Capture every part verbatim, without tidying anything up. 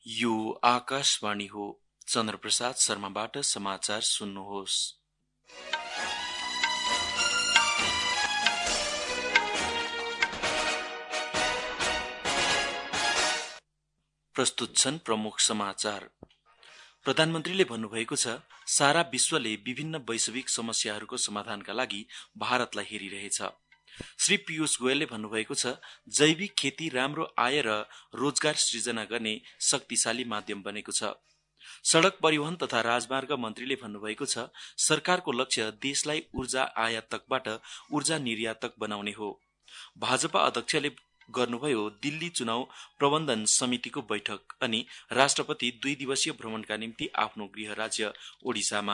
यो आकाशवाणी हो। चन्द्रप्रसाद शर्माबाट समाचार सुन्नुहोस्। प्रस्तुत छन् प्रमुख समाचार। प्रधानमन्त्रीले भन्नुभएको छ, सारा विश्वले विभिन्न वैश्विक समस्याहरूको समाधानका लागि भारतलाई हेरिरहेछ। श्री पीयूष गोयलले भन्नुभएको छ, जैविक खेती राम्रो आय र रोजगार सृजना गर्ने शक्तिशाली माध्यम बनेको छ। सड़क परिवहन तथा राजमार्ग मन्त्रीले भन्नुभएको छ, सरकारको लक्ष्य देशलाई ऊर्जा आयातकबाट ऊर्जा निर्यातक बनाउने हो। भाजपा अध्यक्षले गर्नुभयो दिल्ली चुनाव प्रबन्धन समितिको बैठक अनि राष्ट्रपति दुई दिवसीय भ्रमणका निम्ति आफ्नो गृह राज्य ओडिसामा।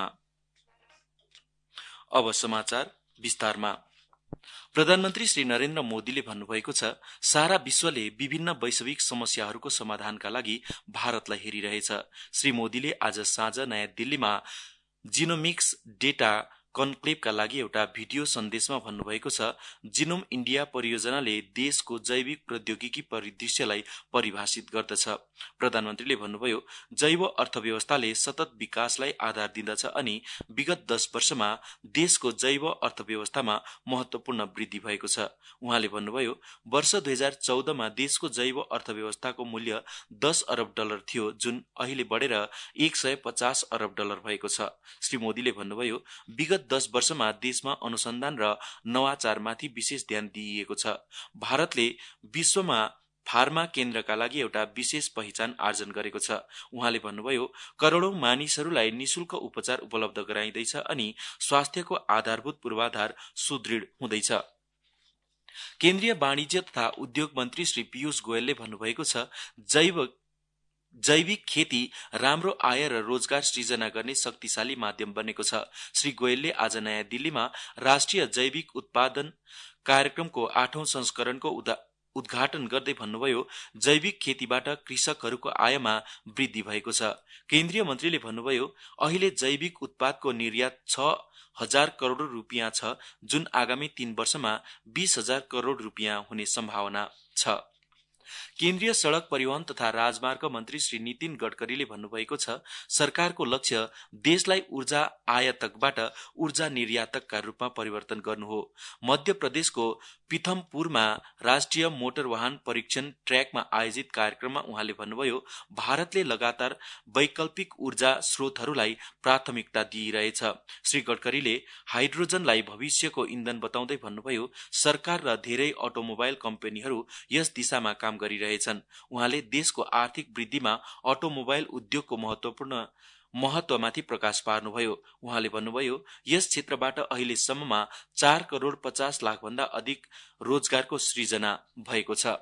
अब समाचार विस्तारमा। प्रधानमन्त्री श्री नरेन्द्र मोदीले भन्नुभएको छ, सारा विश्वले विभिन्न वैश्विक समस्याहरूको समाधानका लागि भारतलाई हेरिरहेछ। श्री मोदीले आज साँझ नयाँ दिल्लीमा जिनोमिक्स डेटा कन्क्लेभका लागि एउटा भिडियो सन्देशमा भन्नुभएको छ, जिनोम इण्डिया परियोजनाले देशको जैविक प्रौद्योगिकी परिदृश्यलाई परिभाषित गर्दछ। प्रधानमन्त्रीले भन्नुभयो, जैव अर्थव्यवस्थाले सतत विकासलाई आधार दिँदछ अनि विगत दश वर्षमा देशको जैव अर्थव्यवस्थामा महत्वपूर्ण वृद्धि भएको छ। उहाँले भन्नुभयो, वर्ष दुई हजार चौधमा देशको जैव अर्थव्यवस्थाको मूल्य दश अरब डलर थियो, जुन अहिले बढेर एक सय पचास अरब डलर भएको छ। श्री मोदीले भन्नुभयो, विगत दश वर्षमा देशमा अनुसन्धान र नवाचारमाथि विशेष ध्यान दिइएको छ। भारतले विश्वमा फार्मा केन्द्रका लागि एउटा विशेष पहिचान आर्जन गरेको छ। उहाँले भन्नुभयो, करोड़ौं मानिसहरूलाई निशुल्क उपचार उपलब्ध गराइँदैछ अनि स्वास्थ्यको आधारभूत पूर्वाधार सुदृढ हुँदैछ। केन्द्रीय वाणिज्य तथा उद्योग मन्त्री श्री पीयूष गोयलले भन्नुभएको छ, जैव जैविक खेती राम्रो आय र रोजगार सृजना गर्ने शक्तिशाली माध्यम बनेको छ। श्री गोयलले आज नयाँ दिल्लीमा राष्ट्रिय जैविक उत्पादन कार्यक्रमको आठौं संस्करणको उद्घाटन गर्दै भन्नुभयो, जैविक खेतीबाट कृषकहरूको आयमा वृद्धि भएको छ। केन्द्रीय मन्त्रीले भन्नुभयो, अहिले जैविक उत्पादको निर्यात छ हजार करोड़ रुपियाँ छ, जुन आगामी तीन वर्षमा बीस हजार करोड़ रुपियाँ हुने सम्भावना छ। केन्द्रीय सड़क परिवहन तथा राजमार्ग मन्त्री श्री नितिन गडकरीले भन्नुभएको छ, सरकारको लक्ष्य देशलाई ऊर्जा आयातकबाट ऊर्जा निर्यातकका रूपमा परिवर्तन गर्नु हो। मध्य प्रदेशको पिथमपुरमा राष्ट्रिय मोटर वाहन परीक्षण ट्र्याकमा आयोजित कार्यक्रममा उहाँले भन्नुभयो, भारतले लगातार वैकल्पिक ऊर्जा स्रोतहरूलाई प्राथमिकता दिइरहेछ। श्री गडकरीले हाइड्रोजनलाई भविष्यको इन्धन बताउँदै भन्नुभयो, सरकार र धेरै अटोमोबाइल कम्पनीहरू यस दिशामा काम गरिरहेछन्। उहाँले देशको आर्थिक वृद्धिमा अटोमोबाइल उद्योगको महत्वपूर्ण महत्वमाथि प्रकाश पार्नुभयो। उहाँले भन्नुभयो, यस क्षेत्रबाट अहिलेसम्ममा चार करोड़ पचास लाख भन्दा अधिक रोजगारको सृजना भएको छ।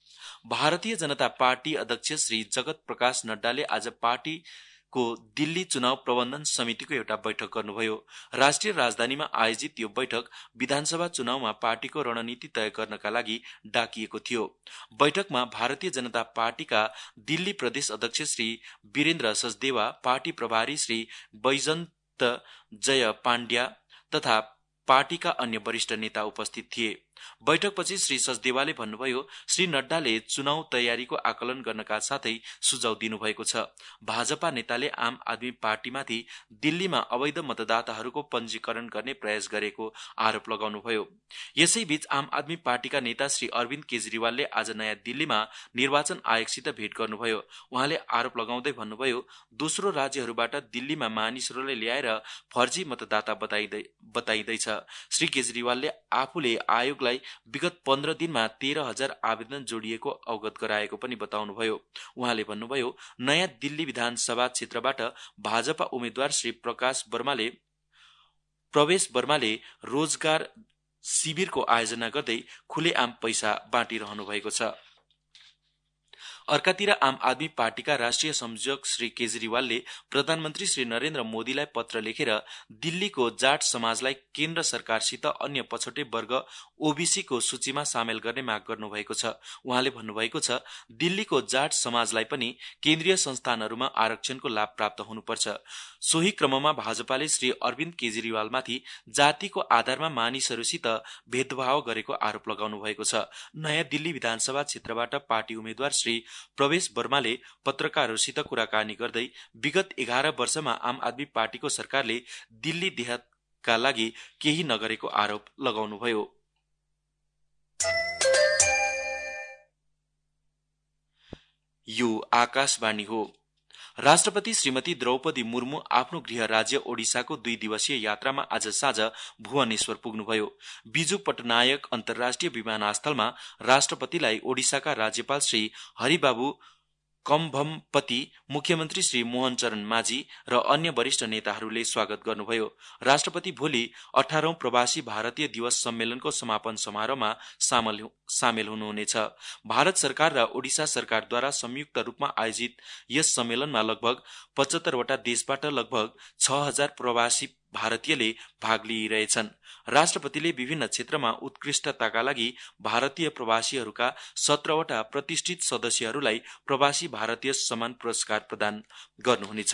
भारतीय जनता पार्टी अध्यक्ष श्री जगत प्रकाश नड्डाले आज पार्टी को दिल्ली चुनाव प्रबन्धन समितिको एउटा बैठक गर्नुभयो। राष्ट्रिय राजधानीमा आयोजित यो बैठक विधानसभा चुनावमा पार्टीको रणनीति तय गर्नका लागि डाकिएको थियो। बैठकमा भारतीय जनता पार्टीका दिल्ली प्रदेश अध्यक्ष श्री वीरेन्द्र सचदेवा, पार्टी प्रभारी श्री बैजन्त जय पाण्ड्या तथा पार्टीका अन्य वरिष्ठ नेता उपस्थित थिए। बैठकपछि श्री सचदेवाले भन्नुभयो, श्री नड्डाले चुनाव तयारीको आकलन गर्नका साथै सुझाव दिनुभएको छ। भाजपा नेताले आम आदमी पार्टीमाथि दिल्लीमा अवैध मतदाताहरूको पञ्जीकरण गर्ने प्रयास गरेको आरोप लगाउनुभयो। यसैबीच आम आदमी पार्टीका नेता श्री अरविन्द केजरीवालले आज नयाँ दिल्लीमा निर्वाचन आयोगसित भेट गर्नुभयो। उहाँले आरोप लगाउँदै भन्नुभयो, दोस्रो राज्यहरूबाट दिल्लीमा मानिसहरूलाई ल्याएर फर्जी मतदाता बताइँदैछ। श्री केजरीवालले आफूले आयोगलाई विगत पन्ध्र दिनमा तेह्र हजार आवेदन जोडिएको अवगत गराएको पनि बताउनुभयो। उहाँले भन्नुभयो, नयाँ दिल्ली विधानसभा क्षेत्रबाट भाजपा उम्मेद्वार श्री प्रकाश वर्माले प्रवेश वर्माले रोजगार शिविरको आयोजना गर्दै खुलेआम पैसा बाँटिरहनु भएको छ। अर्कातिर आम आदमी पार्टीका राष्ट्रिय संयोजक श्री केजरीवालले प्रधानमन्त्री श्री नरेन्द्र मोदीलाई पत्र लेखेर दिल्लीको जाट समाजलाई केन्द्र सरकारसित अन्य पछौटे वर्ग ओबीसी को सूचीमा सामेल गर्ने माग गर्नुभएको छ। उहाँले भन्नुभएको छ, दिल्लीको जाट समाजलाई पनि केन्द्रीय संस्थानहरूमा आरक्षणको लाभ प्राप्त हुनुपर्छ। सोही क्रममा भाजपाले श्री अरविन्द केजरीवालमाथि जातिको आधारमा मानिसहरूसित भेदभाव गरेको आरोप लगाउनु भएको छ। नयाँ दिल्ली विधानसभा क्षेत्रबाट पार्टी उम्मेद्वार श्री प्रवेश वर्माले पत्रकारहरूसित कुराकानी गर्दै विगत एघार वर्षमा आम आदमी पार्टीको सरकारले दिल्ली देहातका लागि केही नगरेको आरोप लगाउनुभयो। यो आकाशवाणी हो। राष्ट्रपति श्रीमती द्रौपदी मुर्मु आफ्नो गृह राज्य ओडिसाको दुई दिवसीय यात्रामा आज साँझ भुवनेश्वर पुग्नुभयो। बिजु पटनायक अन्तर्राष्ट्रिय विमानस्थलमा राष्ट्रपतिलाई ओडिसाका राज्यपाल श्री हरिबाबु कम्भमपति, मुख्यमन्त्री श्री मोहन चरण माझी र अन्य वरिष्ठ नेताहरूले स्वागत गर्नुभयो। राष्ट्रपति भोलि अठारौं प्रवासी भारतीय दिवस सम्मेलनको समापन समारोहमा सामेल हुनुहुनेछ। भारत सरकार र ओडिसा सरकारद्वारा संयुक्त रूपमा आयोजित यस सम्मेलनमा लगभग पचहत्तरवटा देशबाट लगभग छ हजार प्रवासी भारतीयले भाग लिइरहेछन्। राष्ट्रपतिले विभिन्न क्षेत्रमा उत्कृष्टताका लागि भारतीय प्रवासीहरूका सत्रवटा प्रतिष्ठित सदस्यहरूलाई प्रवासी भारतीय सम्मान पुरस्कार प्रदान गर्नुहुनेछ।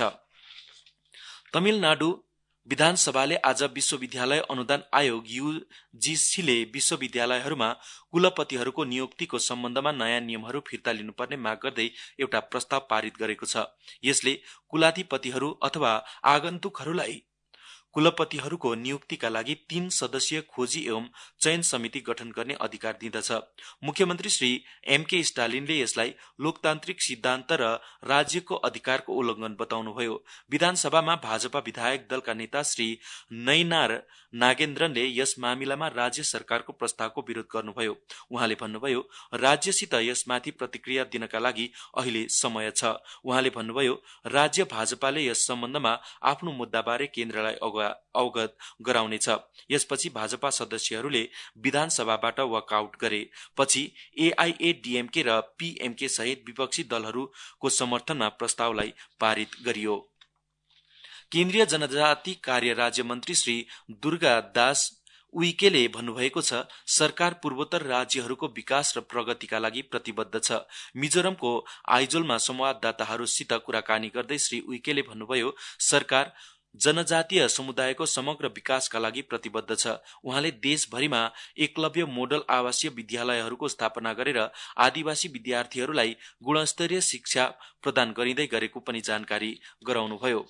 तमिलनाडु विधानसभाले आज विश्वविद्यालय अनुदान आयोग यूजीसीले विश्वविद्यालयहरूमा कुलपतिहरूको नियुक्तिको सम्बन्धमा नयाँ नियमहरू फिर्ता लिनुपर्ने माग गर्दै एउटा प्रस्ताव पारित गरेको छ। यसले कुलाधिपतिहरू अथवा आगन्तुकहरूलाई कुलपतिहरूको नियुक्तिका लागि तीन सदस्यीय खोजी एवं चयन समिति गठन गर्ने अधिकार दिँदछ। मुख्यमन्त्री श्री एमके स्टालिनले यसलाई लोकतान्त्रिक सिद्धान्त र राज्यको अधिकारको उल्लंघन बताउनुभयो। विधानसभामा भाजपा विधायक दलका नेता श्री नैनार नागेन्द्रनले यस मामिलामा राज्य सरकारको प्रस्तावको विरोध गर्नुभयो। उहाँले भन्नुभयो, राज्यसित यसमाथि प्रतिक्रिया दिनका लागि अहिले समय छ। उहाँले भन्नुभयो, राज्य भाजपाले यस सम्बन्धमा आफ्नो मुद्दाबारे केन्द्रलाई अवगत गराउनेछ। यसपछि भाजपा सदस्यहरूले विधानसभाबाट वकआउट गरे। पछि एआईएडीएमके र पीएमके सहित विपक्षी दलहरूको समर्थनमा प्रस्तावलाई पारित गरियो। केन्द्रीय जनजाति कार्य राज्य मन्त्री श्री दुर्गा दास उइकेले भन्नुभएको छ, सरकार पूर्वोत्तर राज्यहरूको विकास र प्रगतिका लागि प्रतिबद्ध छ। मिजोरमको आइजोलमा संवाददाताहरूसित कुराकानी गर्दै श्री उइकेले भन्नुभयो, सरकार जनजातीय समुदायको समग्र विकासका लागि प्रतिबद्ध छ। उहाँले देशभरिमा एकलव्य मोडल आवासीय विद्यालयहरूको स्थापना गरेर आदिवासी विद्यार्थीहरूलाई गुणस्तरीय शिक्षा प्रदान गरिँदै गरेको पनि जानकारी गराउनुभयो।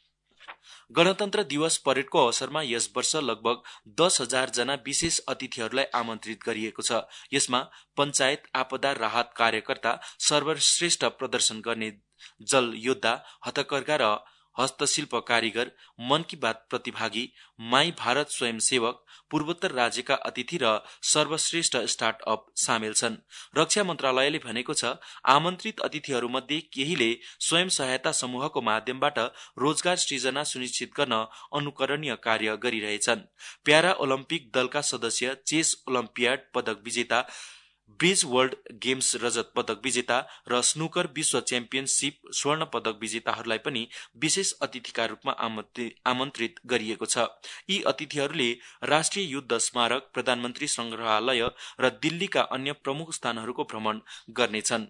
गणतन्त्र दिवस परेडको अवसरमा यस वर्ष लगभग दस हजार जना विशेष अतिथिहरूलाई आमन्त्रित गरिएको छ। यसमा पञ्चायत आपदा राहत कार्यकर्ता, सर्वश्रेष्ठ प्रदर्शन गर्ने जल योद्धा, हथकर्घा र हस्तशिल्प कारीगर, मन की बात प्रतिभागी, माई भारत स्वयंसेवक, पूर्वोत्तर राज्यका अतिथि र सर्वश्रेष्ठ स्टार्टअप सामेल छन्। रक्षा मन्त्रालयले भनेको छ, आमन्त्रित अतिथिहरूमध्ये केहीले स्वयं सहायता समूहको माध्यमबाट रोजगार सृजना सुनिश्चित गर्न अनुकरणीय कार्य गरिरहेछन्। प्यारा ओलम्पिक दलका सदस्य, चेस ओलम्पियाड पदक विजेता, ब्रिज वर्ल्ड गेम्स रजत पदक विजेता र स्नुकर विश्व च्याम्पियनशीप स्वर्ण पदक विजेताहरूलाई पनि विशेष अतिथिका रूपमा आमन्त्रित गरिएको छ। यी अतिथिहरूले राष्ट्रिय युद्ध स्मारक, प्रधानमन्त्री संग्रहालय र दिल्लीका अन्य प्रमुख स्थानहरूको भ्रमण गर्नेछन्।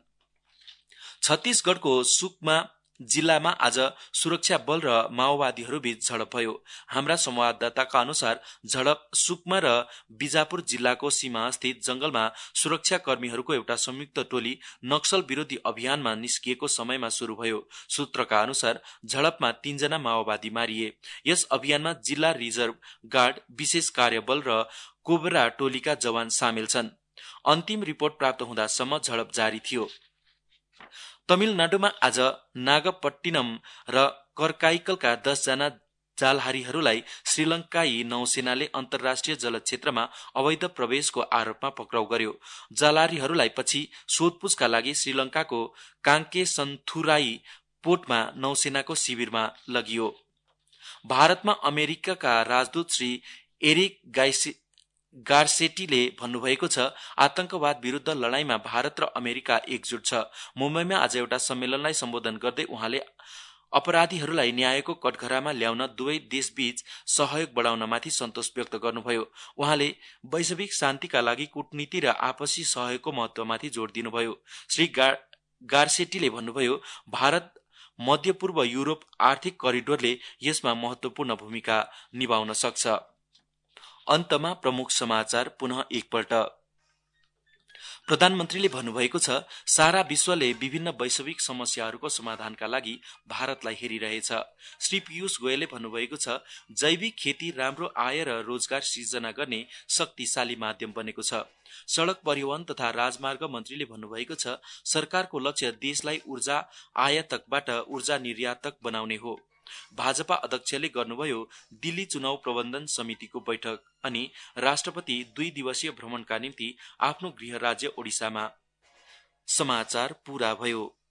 छत्तीसगढ़को सुकमा जिल्लामा आज सुरक्षा बल र माओवादीहरूबीच झडप भयो। हाम्रा संवाददाताका अनुसार झडप सुकमा र बिजापुर जिल्लाको सीमास्थित जंगलमा सुरक्षा कर्मीहरूको एउटा संयुक्त टोली नक्सल विरोधी अभियानमा निस्किएको समयमा शुरू भयो। सूत्रका अनुसार झडपमा तीनजना माओवादी मारिए। यस अभियानमा जिल्ला रिजर्भ गार्ड, विशेष कार्यबल र कोबरा टोलीका जवान सामेल छन्। अन्तिम रिपोर्ट प्राप्त हुँदासम्म झडप जारी थियो। तमिलनाडुमा आज नागपट्टिनम र करकाइकलका दसजना जालहारीहरूलाई श्रीलंकाई नौसेनाले अन्तर्राष्ट्रिय जलक्षेत्रमा अवैध प्रवेशको आरोपमा पक्राउ गर्यो। जालहारीहरूलाई पछि सोधपुछका लागि श्रीलंकाको काङ्केसन्थुराई पोर्टमा नौसेनाको शिविरमा लगियो। भारतमा अमेरिकाका राजदूत श्री एरिक गाइसे गार्सेटीले भन्नुभएको छ, आतंकवाद विरुद्ध लडाईँमा भारत र अमेरिका एकजुट छ। मुम्बईमा आज एउटा सम्मेलनलाई सम्बोधन गर्दै उहाँले अपराधीहरूलाई न्यायको कठघरामा ल्याउन दुवै देशबीच सहयोग बढाउनमाथि सन्तोष व्यक्त गर्नुभयो। उहाँले वैश्विक शान्तिका लागि कूटनीति र आपसी सहयोगको महत्वमाथि जोड़ दिनुभयो। श्री गार्सेटीले भन्नुभयो, भारत मध्यपूर्व युरोप आर्थिक करिडोरले यसमा महत्वपूर्ण भूमिका निभाउन सक्छ। अन्तमा प्रमुख समाचार पुनः एकपल्ट। प्रधानमन्त्रीले भन्नुभएको छ सारा विश्वले विभिन्न वैश्विक समस्याहरूको समाधानका लागि भारतलाई हेरिरहेछ। श्री पीयूष गोयलले भन्नुभएको छ जैविक खेती राम्रो आय र रोजगार सृजना गर्ने शक्तिशाली माध्यम बनेको छ। सड़क परिवहन तथा राजमार्ग मन्त्रीले भन्नुभएको छ सरकारको लक्ष्य देशलाई ऊर्जा आयातकबाट ऊर्जा निर्यातक बनाउने हो। भाजपा अध्यक्षले गर्नुभयो दिल्ली चुनाव प्रबन्धन समितिको बैठक अनि राष्ट्रपति दुई दिवसीय भ्रमणका निम्ति आफ्नो गृह राज्य ओडिसामा। समाचार पूरा भयो।